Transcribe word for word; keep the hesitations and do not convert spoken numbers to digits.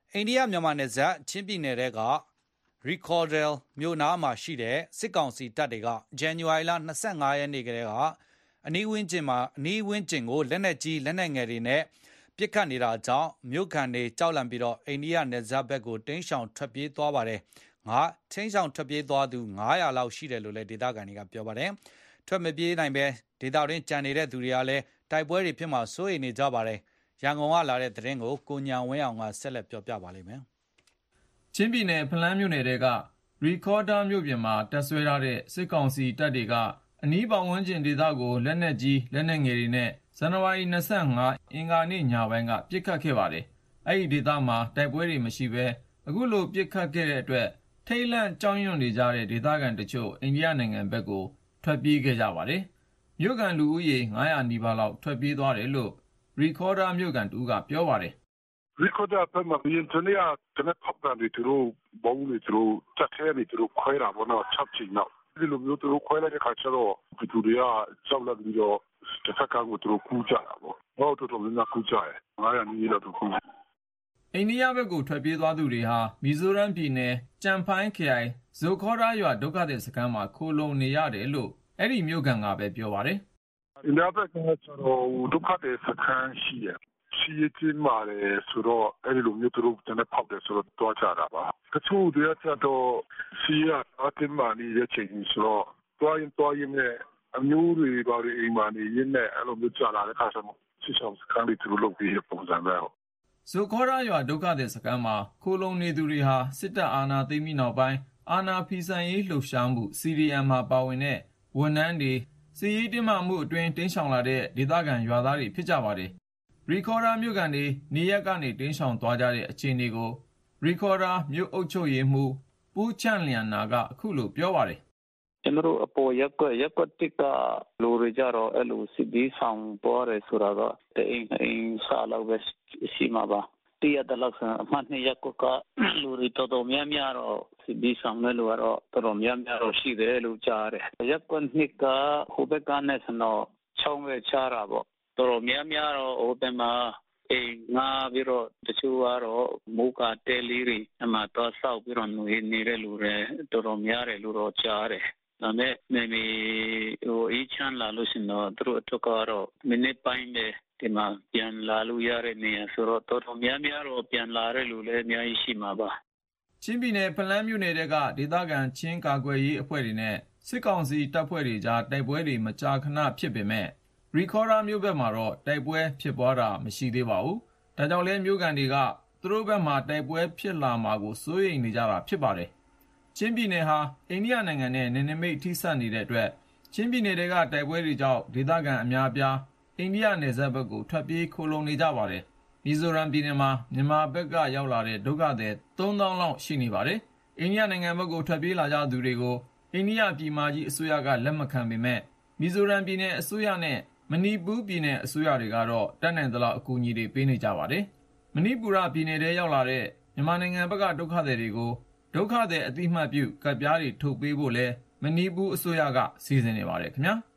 အိန္ဒိယမြန်မာနယ်စပ်ချင်းပြည်နယ်က ရီခေါ်ဒဲလ်မြို့နားမှာရှိတဲ့စစ်ကောင်စီတပ်တွေကဇန်နဝါရီလ၂၅ရက်နေ့ကတည်းကအနီးဝန်းကျင်မှာအနီးဝန်းကျင်ကိုလက်နက်ကြီးလက်နက်ငယ်တွေနဲ့ပစ်ခတ်နေတာကြောင့်မြို့ခံတွေကြောက်လန့်ပြီးတော့အိန္ဒိယနယ်စပ်ဘက်ကိုတိမ်းရှောင်ထွက်ပြေးသွားပါတယ်။ငါထိန်းဆောင်ထွက်ပြေးသွားသူငါးရာလောက်ရှိတယ်လို့လည်းဒေသခံတွေကပြောပါတယ်။ထွက်မပြေးနိုင်ပဲဒေသတွင်းကြံနေတဲ့သူတွေကလည်းတိုက်ပွဲတွေဖြစ်မှာစိုးရိမ်နေကြပါတယ်။ရန်ကုန်ကလာတဲ့သတင်းကိုကိုညံဝင်းအောင်ကဆက်လက်ပြောပြပါလိမ့်မယ်။ချင်းပြည်နယ်ဖလန်းမြို့နယ်ကရီခေါ်ဒါမြို့ပြင်မှာတပ်ဆွဲထားတဲ့စစ်ကောင်စီတပ်တွေကအနီးပတ်ဝန်းကျင်ဒေသကိုလက်နက်ကြီးလက်နက်ငယ်တွေနဲ့ဇန်နဝါရီ၂၅အင်္ဂါနေ့ညပိုင်းကပစ်ခတ်ခဲ့ပါတယ်။အဲဒီဒေသမှာတိုက်ပွဲတွေမရှိဘဲအခုလိုပစ်ခတ်ခဲ့တဲ့အတွက်ထိတ်လန့်ကြောက်ရွံ့နေကြတဲ့ဒေသခံတချို့အိန္ဒိယနိုင်ငံဘက်ကိုထွက်ပြေးခဲ့ကြပါတယ်။မြို့ခံလူဦးရေငါးရာနီးပါးလောက်ထွက်ပြေးသွားတယ်လို့ရီခေါ်ဒါမြို့ခံတူကပြောပါတယ်။ရီခေါ်ဒါဘက်မှာဒီတနေ့ကတနက်ဖောက်တာတွေသူတို့ဘုံတွေသူတို့တက်ထဲနေသူတို့ခွဲတာပေါ့နော်၆ချိန်လောက်ဒီလိုမျိုးသူတို့ခွဲလိုက်တဲ့ခါကျတော့ဒီသူတွေကကြောက်လန့်ပြီးတော့တစ်ဖက်ကကိုသူတို့ကူးကြတာပေါ့။ဟောတော်တော်များများကူးကြတယ်။ငါးရာနီးလောက်သူကူးအိန္ဒိယဘက်ကိုထွက်ပြေးသွားသူတွေဟာမီဇိုရမ်ပြည်နယ်ကျန်ဖိုင်းခရိုင်ဇိုခေါဒါရွာဒုက္ခသည်စခန်းမှာခိုလုံနေရတယ်လို့အဲ့ဒီမြို့ခံကပဲပြောပါတယ်။အိန္ဒိယဘက်ကကျတော့ဒုက္ခသည်စခန်းရှိတယ်။ရှိရချင်းမာတယ်ဆိုတော့အဲ့ဒီလိုမျိုးသူတို့တနေ့ဖောက်တယ်ဆိုတော့တွားကြတာပါ။တချို့တွေကကျတော့ရှိရအတင်းမာနေတဲ့ချိန်ဆိုတော့တွားရင်တွားရင်နဲ့အမျိုးတွေပါတွေအိမ်မာနေရင်းနဲ့အဲ့လိုမျိုးကြာလာတဲ့ခါကျတော့ဆီဆောင်စခန်းလေးသူတို့လုပ်ပြီးပုံစံပဲ။ဇိုခေါဒါရွာဒုက္ခသည်စခန်းမှာခိုလုံနေသူတွေဟာစစ်တပ်အာဏာသိမ်းပြီးနောက်ပိုင်းအာဏာဖီဆန်ရေးလှုပ်ရှားမှု စီ ဒီ အမ် မှာပါဝင်တဲ့ဝန်ထမ်းတွေစစ်ရေးတင်းမာမှုအတွင်းတိမ်းရှောင်လာတဲ့ဒေသခံရွာသားတွေဖြစ်ကြပါတယ်။ရီခေါ်ဒါမြို့ကန်တွေနေရက်ကနေတိမ်းရှောင်သွားကြတဲ့အခြေအနေကိုရီခေါ်ဒါမြို့အုပ်ချုပ်ရေးမှူးပူးချန်လျန်နာကအခုလိုပြောပါတယ်။ကျွန်တော်အပေါ်ရက်ကွက်ရက်ကွက်တစ်ကလူတွေကြတော့အဲ့လိုစစ်ဒီဆောင်ပေါ်ရဲဆိုတာကတိမ်အိမ်စားလောက်ပဲရှိမှာပါတရတလောက်ဆန်အမှတ်နှစ်ရက်ကွက်ကလူတွေတော်တော်များများတော့စစ်ဒီဆောင်လဲလို့ကတော့တော်တော်များများတော့ရှိတယ်လို့ကြားတယ်ရက်ကွက်နှစ်ကဟိုဘက်ကနဲ့ဆနော်ချောင်းပဲချတာပေါ့တော်တော်များများတော့ဟိုဘက်မှာအေးငါပြီးတော့တချို့ကတော့မူကတဲလီတွေအမှတော့ဆောက်ပြီးတော့နေနေတဲ့လူတွေတော်တော်များတယ်လို့တော့ကြားတယ်ဒါနဲ့နေမီဟိုအေးချမ်းလာလို့ရှင်တော့သူတို့အတွက်ကတော့မိနစ်ပိုင်းပဲဒီမှာပြန်လာလို့ရတဲ့နေရာဆိုတော့တော်တော်များများတော့ပြန်လာတဲ့လူလည်းအများကြီးရှိမှာပါချင်းပြည်နယ်ဖလန်းမြို့နယ်ကဒေသခံချင်းကာကွယ်ရေးအဖွဲ့တွေနဲ့စစ်ကောင်စီတပ်ဖွဲ့တွေကြားတိုက်ပွဲတွေမကြာခဏဖြစ်ပေမဲ့ရီခေါ်ဒါမြို့ဘက်မှာတော့တိုက်ပွဲဖြစ်ပွားတာမရှိသေးပါဘူးဒါကြောင့်လဲမြို့ကန်တွေကသူတို့ဘက်မှာတိုက်ပွဲဖြစ်လာမှာကိုစိုးရိမ်နေကြတာဖြစ်ပါတယ်ချင်းပြည်နယ်ဟာအိန္ဒိယနိုင်ငံနဲ့နယ်နိမိတ်ထိစပ်နေတဲ့အတွက်ချင်းပြည်နယ်တွေကတိုက်ပွဲတွေကြောင့်ဒေသခံအများအပြားအိန္ဒိယနယ်စပ်ဘက်ကိုထွက်ပြေးခိုလုံနေကြပါတယ်။မီဇိုရမ်ပြည်နယ်မှာမြန်မာဘက်ကရောက်လာတဲ့ဒုက္ခသည်သုံးသောင်းလောက်ရှိနေပါတယ်။အိန္ဒိယနိုင်ငံဘက်ကိုထွက်ပြေးလာကြသူတွေကိုအိန္ဒိယပြည်မကြီးအစိုးရကလက်မခံပေမဲ့မီဇိုရမ်ပြည်နယ်အစိုးရနဲ့မဏိပူရပြည်နယ်အစိုးရတွေကတော့တတ်နိုင်သလောက်အကူအညီတွေပေးနေကြပါတယ်။မဏိပူရပြည်နယ်ထဲရောက်လာတဲ့မြန်မာနိုင်ငံဘက်ကဒုက္ခသည်တွေကိုဒုက္ခသည်အသိမှတ်ပြုကဒ်ပြားတွေထုတ်ပေးဖို့လဲမဏိပူအစိုးရကစီစဉ်နေပါတယ်ခင်ဗျာ။